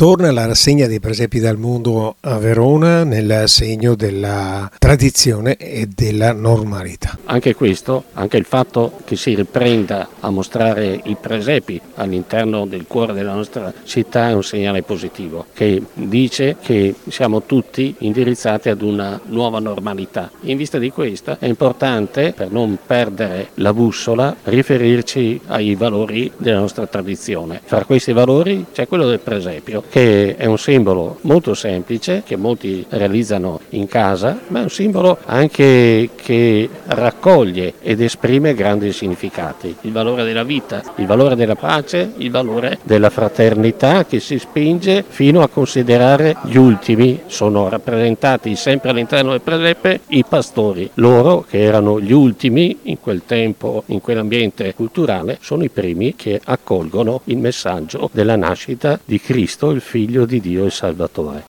Torna la rassegna dei presepi dal mondo a Verona nel segno della tradizione e della normalità. Anche questo, anche il fatto che si riprenda a mostrare i presepi all'interno del cuore della nostra città è un segnale positivo che dice che siamo tutti indirizzati ad una nuova normalità. In vista di questa è importante, per non perdere la bussola, riferirci ai valori della nostra tradizione. Fra questi valori c'è quello del presepio, che è un simbolo molto semplice, che molti realizzano in casa, ma è un simbolo anche che raccoglie ed esprime grandi significati. Il valore della vita, il valore della pace, il valore della fraternità, che si spinge fino a considerare gli ultimi. Sono rappresentati sempre all'interno del presepe i pastori. Loro, che erano gli ultimi in quel tempo, in quell'ambiente culturale, sono i primi che accolgono il messaggio della nascita di Cristo, il Figlio di Dio e Salvatore.